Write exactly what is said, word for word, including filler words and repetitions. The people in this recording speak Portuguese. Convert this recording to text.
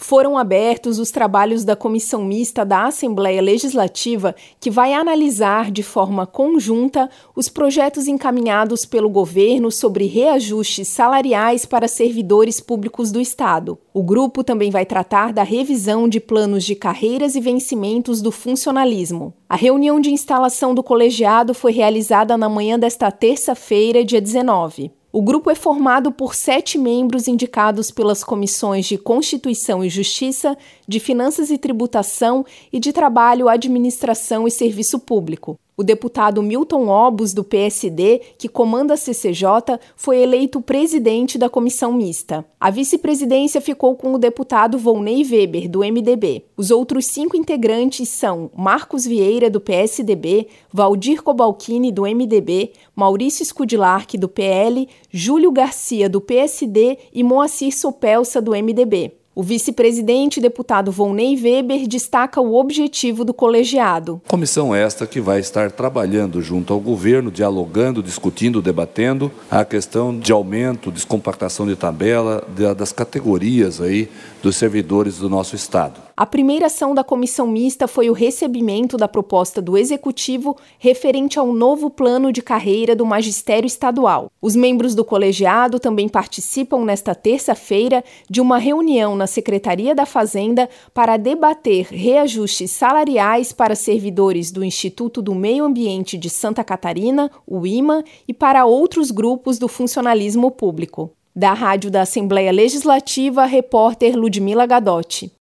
Foram abertos os trabalhos da Comissão Mista da Assembleia Legislativa, que vai analisar de forma conjunta os projetos encaminhados pelo governo sobre reajustes salariais para servidores públicos do Estado. O grupo também vai tratar da revisão de planos de carreiras e vencimentos do funcionalismo. A reunião de instalação do colegiado foi realizada na manhã desta terça-feira, dia dezenove. O grupo é formado por sete membros indicados pelas comissões de Constituição e Justiça, de Finanças e Tributação e de Trabalho, Administração e Serviço Público. O deputado Milton Obus, do P S D, que comanda a C C J, foi eleito presidente da comissão mista. A vice-presidência ficou com o deputado Volney Weber, do M D B. Os outros cinco integrantes são Marcos Vieira, do P S D B, Valdir Cobalcini, do M D B, Maurício Scudlark, do P L, Júlio Garcia, do P S D e Moacir Sopelsa, do M D B. O vice-presidente, deputado Volney Weber, destaca o objetivo do colegiado. Comissão esta que vai estar trabalhando junto ao governo, dialogando, discutindo, debatendo a questão de aumento, descompactação de tabela das categorias aí dos servidores do nosso Estado. A primeira ação da comissão mista foi o recebimento da proposta do Executivo referente ao novo plano de carreira do magistério estadual. Os membros do colegiado também participam nesta terça-feira de uma reunião na Secretaria da Fazenda para debater reajustes salariais para servidores do Instituto do Meio Ambiente de Santa Catarina, o I M A, e para outros grupos do funcionalismo público. Da Rádio da Assembleia Legislativa, repórter Ludmila Gadotti.